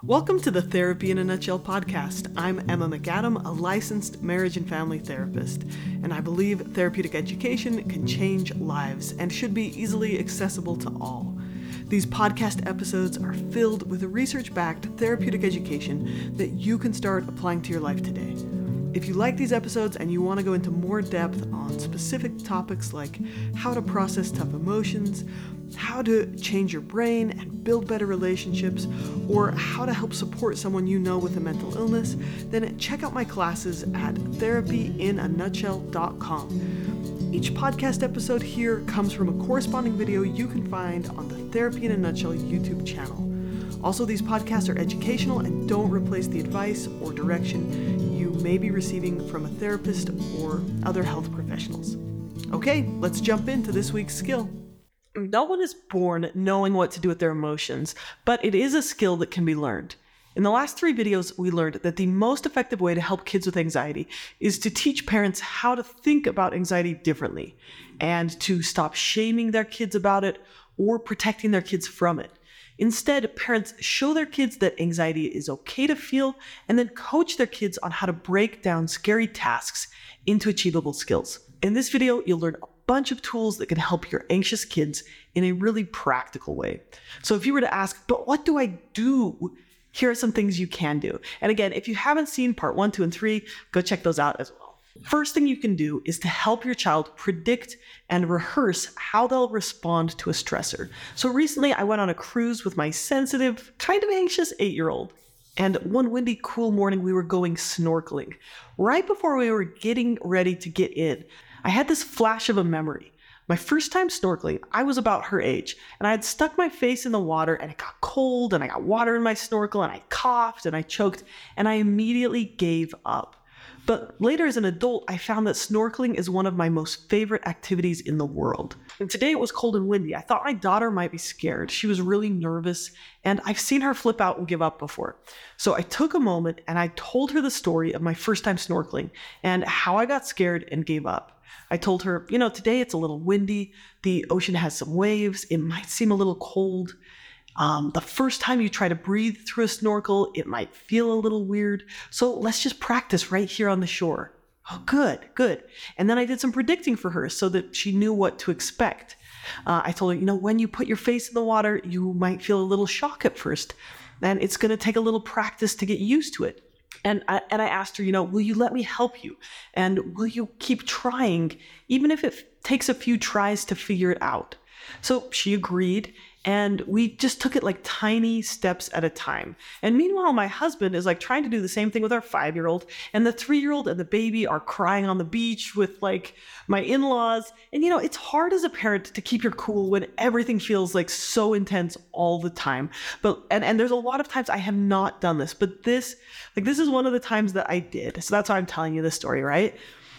Welcome to the Therapy in a Nutshell podcast. I'm Emma McAdam, a licensed marriage and family therapist, and I believe therapeutic education can change lives and should be easily accessible to all. These podcast episodes are filled with research-backed therapeutic education that you can start applying to your life today. If you like these episodes and you want to go into more depth on specific topics like how to process tough emotions, how to change your brain and build better relationships, or how to help support someone you know with a mental illness, then check out my classes at therapyinanutshell.com. Each podcast episode here comes from a corresponding video you can find on the Therapy in a Nutshell YouTube channel. Also, these podcasts are educational and don't replace the advice or direction you may be receiving from a therapist or other health professionals. Okay, let's jump into this week's skill. No one is born knowing what to do with their emotions, but it is a skill that can be learned. In the last 3 videos, we learned that the most effective way to help kids with anxiety is to teach parents how to think about anxiety differently and to stop shaming their kids about it or protecting their kids from it. Instead, parents show their kids that anxiety is okay to feel and then coach their kids on how to break down scary tasks into achievable skills. In this video, you'll learn a bunch of tools that can help your anxious kids in a really practical way. So if you were to ask, but what do I do? Here are some things you can do. And again, if you haven't seen part 1, 2, and 3, go check those out as well. First thing you can do is to help your child predict and rehearse how they'll respond to a stressor. So recently I went on a cruise with my sensitive, kind of anxious 8-year-old. And one windy, cool morning, we were going snorkeling. Right before we were getting ready to get in, I had this flash of a memory. My first time snorkeling, I was about her age, and I had stuck my face in the water, and it got cold, and I got water in my snorkel, and I coughed, and I choked, and I immediately gave up. But later as an adult, I found that snorkeling is one of my most favorite activities in the world. And today it was cold and windy. I thought my daughter might be scared. She was really nervous, and I've seen her flip out and give up before. So I took a moment and I told her the story of my first time snorkeling and how I got scared and gave up. I told her, today it's a little windy. The ocean has some waves. It might seem a little cold. The first time you try to breathe through a snorkel, it might feel a little weird. So let's just practice right here on the shore. Oh, good. And then I did some predicting for her so that she knew what to expect. I told her, when you put your face in the water, you might feel a little shock at first. And it's going to take a little practice to get used to it. And I asked her, will you let me help you? And will you keep trying, even if it takes a few tries to figure it out? So she agreed. And we just took it like tiny steps at a time. And meanwhile, my husband is like trying to do the same thing with our 5-year-old, and the 3-year-old and the baby are crying on the beach with like my in-laws. And it's hard as a parent to keep your cool when everything feels like so intense all the time. But and there's a lot of times I have not done this, but this is one of the times that I did. So that's why I'm telling you this story, right?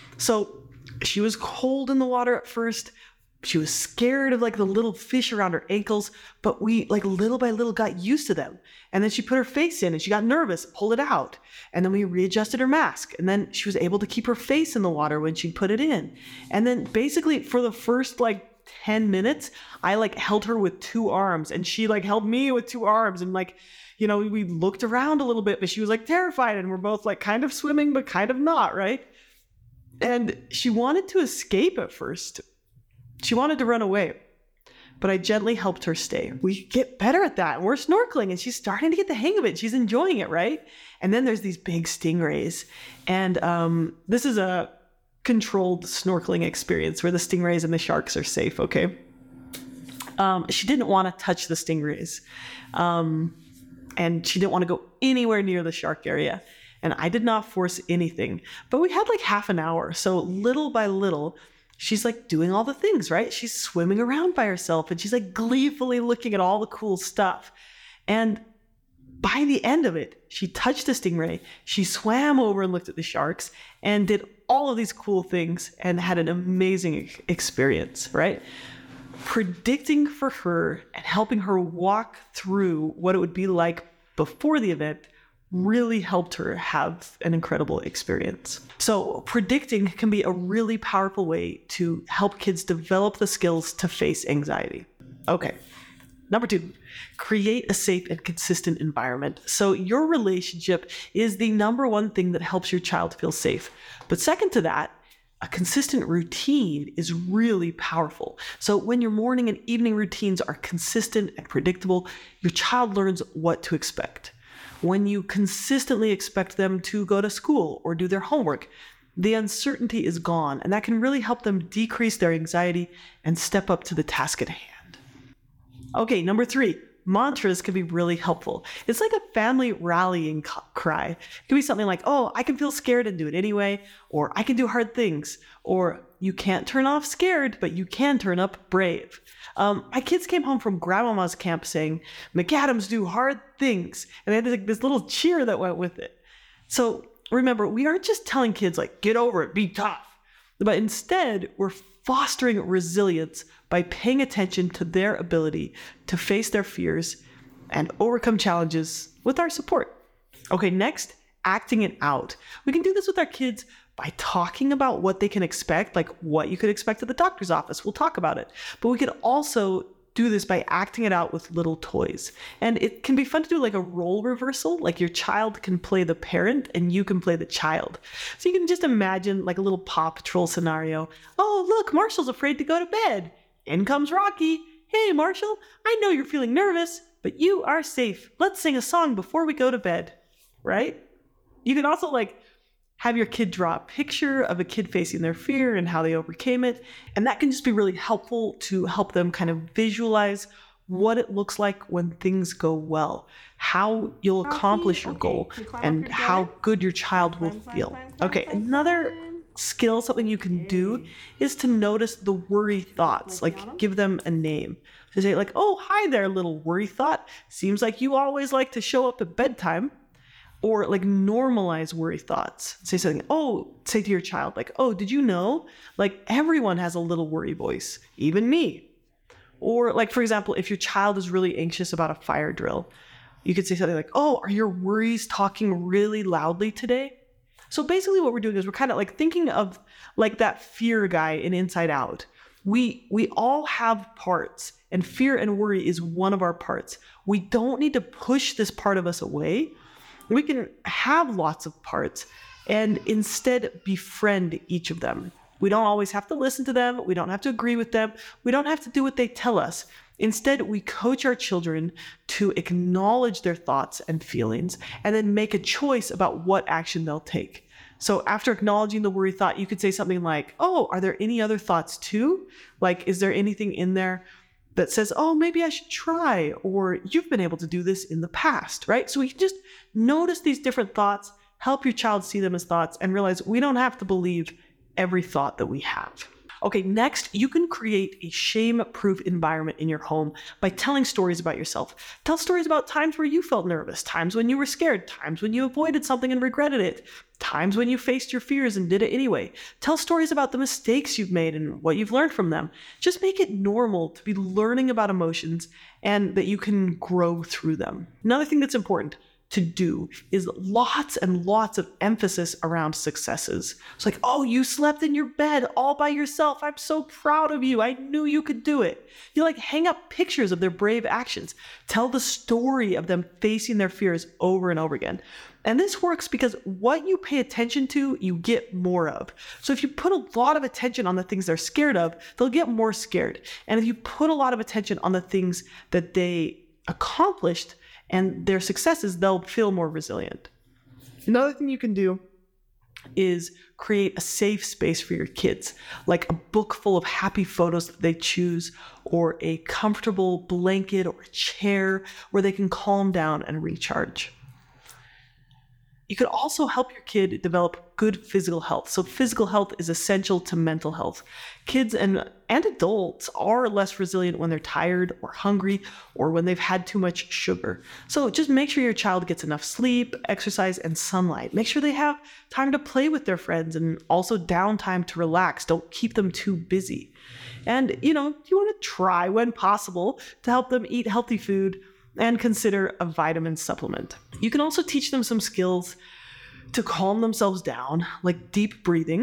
So she was cold in the water at first. She was scared of like the little fish around her ankles, but we like little by little got used to them. And then she put her face in and she got nervous, pulled it out. And then we readjusted her mask. And then she was able to keep her face in the water when she put it in. And then basically for the first 10 minutes, I held her with 2 arms and she held me with 2 arms. And we looked around a little bit, but she was terrified and we're both kind of swimming, but kind of not, right? And she wanted to escape at first. She wanted to run away, but I gently helped her stay. We get better at that. And we're snorkeling and she's starting to get the hang of it. She's enjoying it, right? And then there's these big stingrays. And this is a controlled snorkeling experience where the stingrays and the sharks are safe, okay? She didn't want to touch the stingrays. And she didn't want to go anywhere near the shark area. And I did not force anything. But we had half an hour. So little by little, she's doing all the things, right? She's swimming around by herself and she's gleefully looking at all the cool stuff. And by the end of it, she touched the stingray. She swam over and looked at the sharks and did all of these cool things and had an amazing experience, right? Predicting for her and helping her walk through what it would be like before the event really helped her have an incredible experience. So predicting can be a really powerful way to help kids develop the skills to face anxiety. Okay, Number 2, create a safe and consistent environment. So your relationship is the number one thing that helps your child feel safe. But second to that, a consistent routine is really powerful. So when your morning and evening routines are consistent and predictable, your child learns what to expect. When you consistently expect them to go to school or do their homework, the uncertainty is gone, and that can really help them decrease their anxiety and step up to the task at hand. Okay, number 3, mantras can be really helpful. It's like a family rallying cry. It can be something like, oh, I can feel scared and do it anyway, or I can do hard things, or you can't turn off scared, but you can turn up brave. My kids came home from grandmama's camp saying, McAdams do hard things, and they had this little cheer that went with it. So remember, we aren't just telling kids like, get over it, be tough, but instead we're fostering resilience by paying attention to their ability to face their fears and overcome challenges with our support. Okay, next, acting it out. We can do this with our kids by talking about what they can expect, like what you could expect at the doctor's office. We'll talk about it. But we could also do this by acting it out with little toys. And it can be fun to do like a role reversal, like your child can play the parent and you can play the child. So you can just imagine like a little Paw Patrol scenario. Oh, look, Marshall's afraid to go to bed. In comes Rocky. Hey, Marshall, I know you're feeling nervous, but you are safe. Let's sing a song before we go to bed, right? You can also like have your kid draw a picture of a kid facing their fear and how they overcame it. And that can just be really helpful to help them kind of visualize what it looks like when things go well, how you'll accomplish your goal, and how good your child will feel. Okay, another skill, something you can do is to notice the worry thoughts, like give them a name. So say like, oh, hi there, little worry thought. Seems like you always like to show up at bedtime. Or like normalize worry thoughts. Say something, say to your child, like, oh, did you know? Like everyone has a little worry voice, even me. Or like, for example, if your child is really anxious about a fire drill, you could say something like, oh, are your worries talking really loudly today? So basically what we're doing is we're kind of like thinking of like that fear guy in Inside Out. We all have parts, and fear and worry is one of our parts. We don't need to push this part of us away. We can have lots of parts and instead befriend each of them. We don't always have to listen to them. We don't have to agree with them. We don't have to do what they tell us. Instead, we coach our children to acknowledge their thoughts and feelings and then make a choice about what action they'll take. So after acknowledging the worry thought, you could say something like, oh, are there any other thoughts too? Like, is there anything in there that says, oh, maybe I should try, or you've been able to do this in the past, right? So we can just notice these different thoughts, help your child see them as thoughts, and realize we don't have to believe every thought that we have. Okay, next, you can create a shame-proof environment in your home by telling stories about yourself. Tell stories about times where you felt nervous, times when you were scared, times when you avoided something and regretted it, times when you faced your fears and did it anyway. Tell stories about the mistakes you've made and what you've learned from them. Just make it normal to be learning about emotions and that you can grow through them. Another thing that's important to do is lots and lots of emphasis around successes. It's like, oh, you slept in your bed all by yourself. I'm so proud of you. I knew you could do it. You like hang up pictures of their brave actions. Tell the story of them facing their fears over and over again. And this works because what you pay attention to, you get more of. So if you put a lot of attention on the things they're scared of, they'll get more scared. And if you put a lot of attention on the things that they accomplished and their successes, they'll feel more resilient. Another thing you can do is create a safe space for your kids, like a book full of happy photos that they choose, or a comfortable blanket or a chair where they can calm down and recharge. You could also help your kid develop good physical health. So physical health is essential to mental health. Kids and adults are less resilient when they're tired or hungry or when they've had too much sugar. So just make sure your child gets enough sleep, exercise, and sunlight. Make sure they have time to play with their friends and also downtime to relax. Don't keep them too busy. And, you want to try when possible to help them eat healthy food and consider a vitamin supplement. You can also teach them some skills to calm themselves down, like deep breathing,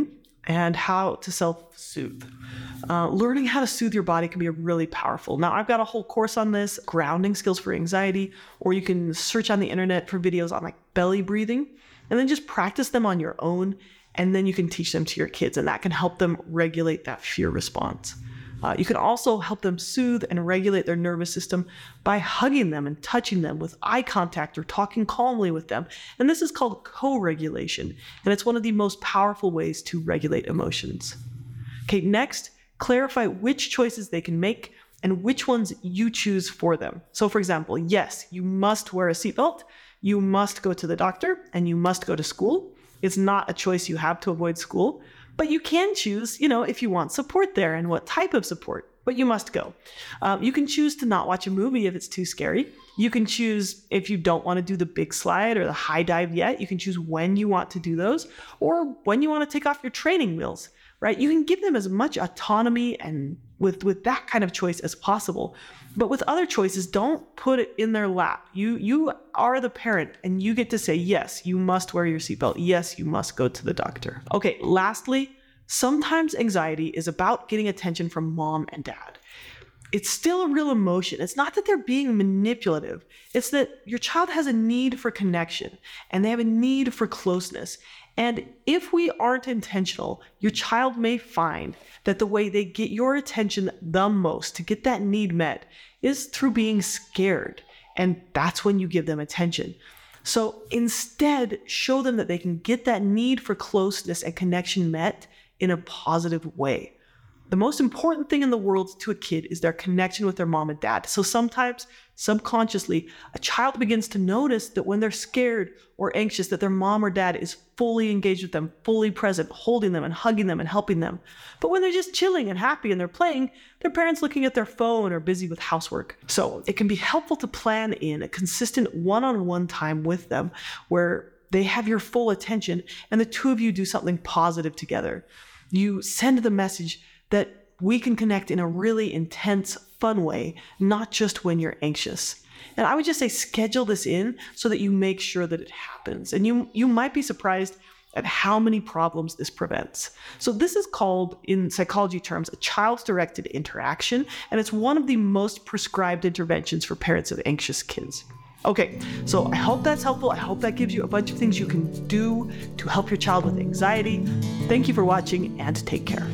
and how to self-soothe. Learning how to soothe your body can be really powerful. Now, I've got a whole course on this, grounding skills for anxiety, or you can search on the internet for videos on like belly breathing, and then just practice them on your own, and then you can teach them to your kids, and that can help them regulate that fear response. You can also help them soothe and regulate their nervous system by hugging them and touching them with eye contact or talking calmly with them. And this is called co-regulation, and it's one of the most powerful ways to regulate emotions. Okay, next, clarify which choices they can make and which ones you choose for them. So for example, yes, you must wear a seatbelt, you must go to the doctor, and you must go to school. It's not a choice you have to avoid school. But you can choose, if you want support there and what type of support, but you must go. You can choose to not watch a movie if it's too scary. You can choose if you don't want to do the big slide or the high dive yet. You can choose when you want to do those or when you want to take off your training wheels, right? You can give them as much autonomy and with that kind of choice as possible. But with other choices, don't put it in their lap. You are the parent and you get to say, yes, you must wear your seatbelt. Yes, you must go to the doctor. Okay, lastly, sometimes anxiety is about getting attention from mom and dad. It's still a real emotion. It's not that they're being manipulative. It's that your child has a need for connection and they have a need for closeness. And if we aren't intentional, your child may find that the way they get your attention the most to get that need met is through being scared. And that's when you give them attention. So instead, show them that they can get that need for closeness and connection met in a positive way. The most important thing in the world to a kid is their connection with their mom and dad. So sometimes, subconsciously, a child begins to notice that when they're scared or anxious, that their mom or dad is fully engaged with them, fully present, holding them and hugging them and helping them. But when they're just chilling and happy and they're playing, their parents looking at their phone or busy with housework. So it can be helpful to plan in a consistent one-on-one time with them where they have your full attention and the two of you do something positive together. You send the message that we can connect in a really intense, fun way, not just when you're anxious. And I would just say schedule this in so that you make sure that it happens. And you might be surprised at how many problems this prevents. So this is called, in psychology terms, a child-directed interaction, and it's one of the most prescribed interventions for parents of anxious kids. Okay, so I hope that's helpful. I hope that gives you a bunch of things you can do to help your child with anxiety. Thank you for watching, and take care.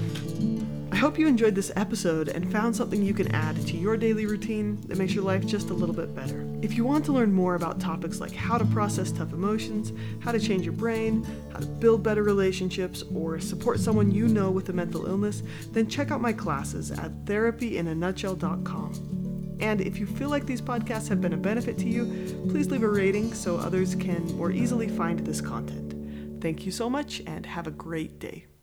I hope you enjoyed this episode and found something you can add to your daily routine that makes your life just a little bit better. If you want to learn more about topics like how to process tough emotions, how to change your brain, how to build better relationships, or support someone you know with a mental illness, then check out my classes at therapyinanutshell.com. And if you feel like these podcasts have been a benefit to you, please leave a rating so others can more easily find this content. Thank you so much and have a great day.